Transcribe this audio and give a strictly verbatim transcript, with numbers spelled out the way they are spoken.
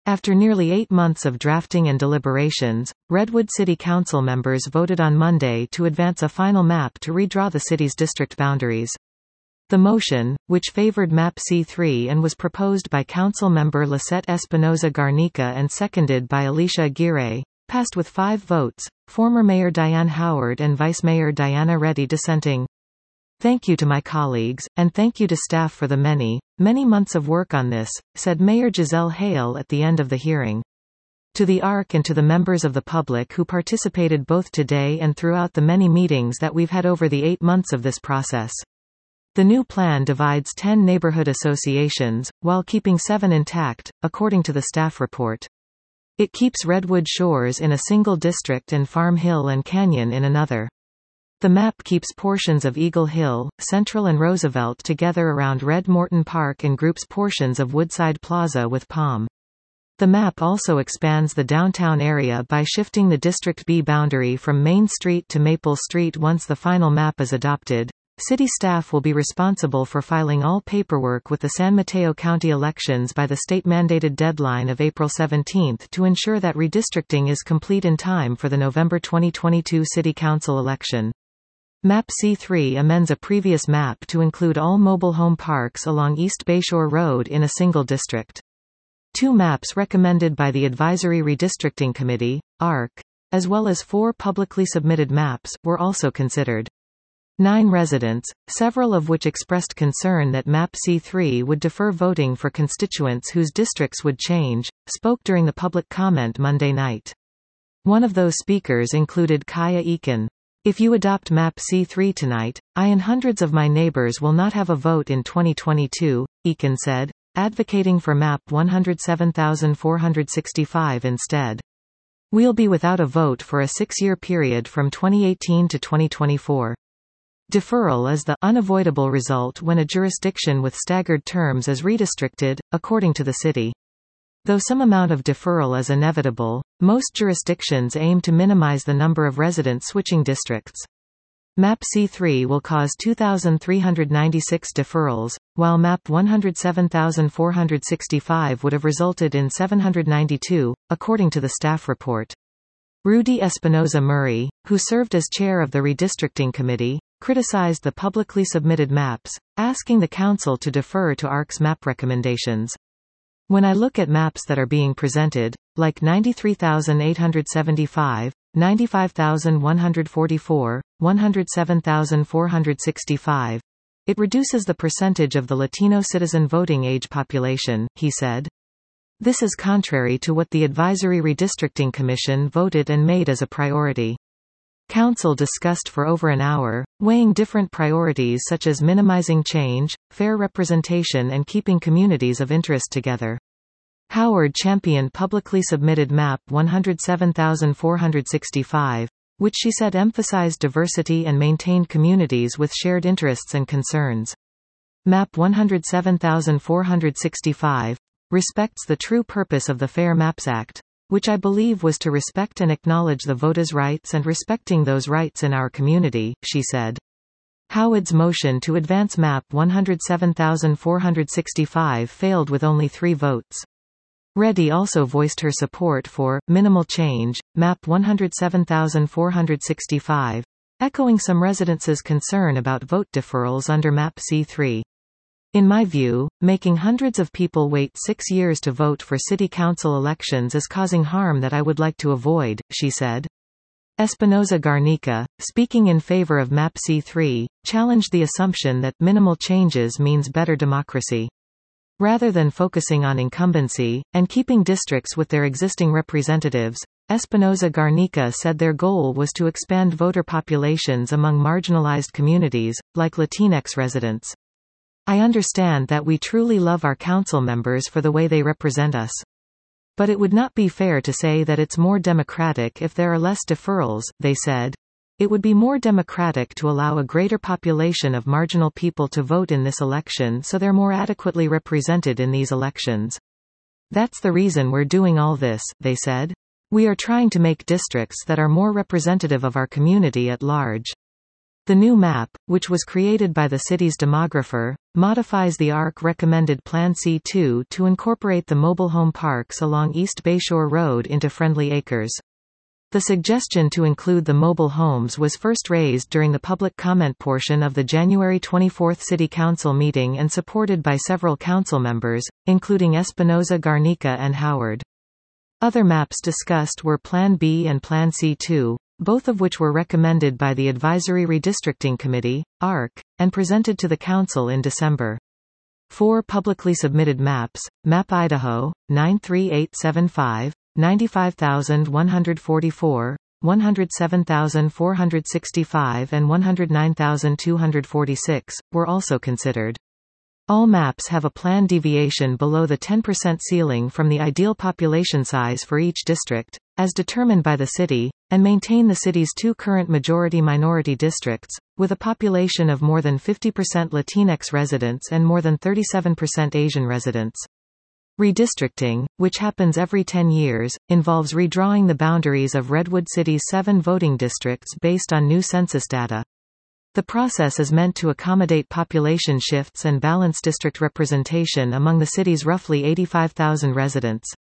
After nearly eight months of drafting and deliberations, Redwood City Council members voted on Monday to advance a final map to redraw the city's district boundaries. The motion, which favored Map C three and was proposed by Council member Lisette Espinoza Garnica and seconded by Alicia Aguirre, passed with five votes, former Mayor Diane Howard and Vice Mayor Diana Reddy dissenting. "Thank you to my colleagues, and thank you to staff for the many, many months of work on this," said Mayor Giselle Hale at the end of the hearing. To the A R C and to the members of the public who participated both today and throughout the many meetings that we've had over the eight months of this process. The new plan divides ten neighborhood associations, while keeping seven intact, according to the staff report. It keeps Redwood Shores in a single district and Farm Hill and Canyon in another. The map keeps portions of Eagle Hill, Central and Roosevelt together around Red Morton Park and groups portions of Woodside Plaza with Palm. The map also expands the downtown area by shifting the District B boundary from Main Street to Maple Street. Once the final map is adopted, city staff will be responsible for filing all paperwork with the San Mateo County elections by the state-mandated deadline of April seventeenth to ensure that redistricting is complete in time for the November twenty twenty-two City Council election. Map C three amends a previous map to include all mobile home parks along East Bayshore Road in a single district. Two maps recommended by the Advisory Redistricting Committee, A R C, as well as four publicly submitted maps, were also considered. Nine residents, several of which expressed concern that Map C three would defer voting for constituents whose districts would change, spoke during the public comment Monday night. One of those speakers included Kaya Eakin. "If you adopt Map C three tonight, I and hundreds of my neighbors will not have a vote in twenty twenty-two, Eakin said, advocating for Map one hundred seven thousand four hundred sixty-five instead. "We'll be without a vote for a six-year period from twenty eighteen to twenty twenty-four. Deferral is the unavoidable result when a jurisdiction with staggered terms is redistricted, according to the city. Though some amount of deferral is inevitable, most jurisdictions aim to minimize the number of residents switching districts. Map C three will cause two thousand three hundred ninety-six deferrals, while Map one hundred seven thousand four hundred sixty-five would have resulted in seven hundred ninety-two, according to the staff report. Rudy Espinoza Murray, who served as chair of the redistricting committee, criticized the publicly submitted maps, asking the council to defer to A R C's map recommendations. "When I look at maps that are being presented, like ninety-three thousand eight hundred seventy-five, ninety-five thousand one hundred forty-four, one hundred seven thousand four hundred sixty-five, it reduces the percentage of the Latino citizen voting age population," he said. This is contrary to what the Advisory Redistricting Commission voted and made as a priority. Council discussed for over an hour, weighing different priorities such as minimizing change, fair representation and keeping communities of interest together. Howard championed publicly submitted Map one hundred seven thousand four hundred sixty-five, which she said emphasized diversity and maintained communities with shared interests and concerns. Map one hundred seven thousand four hundred sixty-five respects the true purpose of the Fair Maps Act, which I believe was to respect and acknowledge the voters' rights and respecting those rights in our community, she said. Howard's motion to advance Map one hundred seven thousand four hundred sixty-five failed with only three votes. Reddy also voiced her support for minimal change, Map one hundred seven thousand four hundred sixty-five, echoing some residents' concern about vote deferrals under Map C three. "In my view, making hundreds of people wait six years to vote for city council elections is causing harm that I would like to avoid," she said. Espinoza Garnica, speaking in favor of Map C three, challenged the assumption that minimal changes means better democracy. Rather than focusing on incumbency, and keeping districts with their existing representatives, Espinoza Garnica said their goal was to expand voter populations among marginalized communities, like Latinx residents. "I understand that we truly love our council members for the way they represent us. But it would not be fair to say that it's more democratic if there are less deferrals," they said. "It would be more democratic to allow a greater population of marginal people to vote in this election so they're more adequately represented in these elections. That's the reason we're doing all this," they said. "We are trying to make districts that are more representative of our community at large." The new map, which was created by the city's demographer, modifies the A R C recommended Plan C two to incorporate the mobile home parks along East Bayshore Road into Friendly Acres. The suggestion to include the mobile homes was first raised during the public comment portion of the January twenty-fourth City Council meeting and supported by several council members, including Espinoza Garnica and Howard. Other maps discussed were Plan B and Plan C two, both of which were recommended by the Advisory Redistricting Committee, A R C, and presented to the Council in December. Four publicly submitted maps, Map Idaho, nine three eight seven five, ninety-five thousand one hundred forty-four, one hundred seven thousand four hundred sixty-five and one hundred nine thousand two hundred forty-six, were also considered. All maps have a plan deviation below the ten percent ceiling from the ideal population size for each district, as determined by the city, and maintain the city's two current majority-minority districts, with a population of more than fifty percent Latinx residents and more than thirty-seven percent Asian residents. Redistricting, which happens every ten years, involves redrawing the boundaries of Redwood City's seven voting districts based on new census data. The process is meant to accommodate population shifts and balance district representation among the city's roughly eighty-five thousand residents.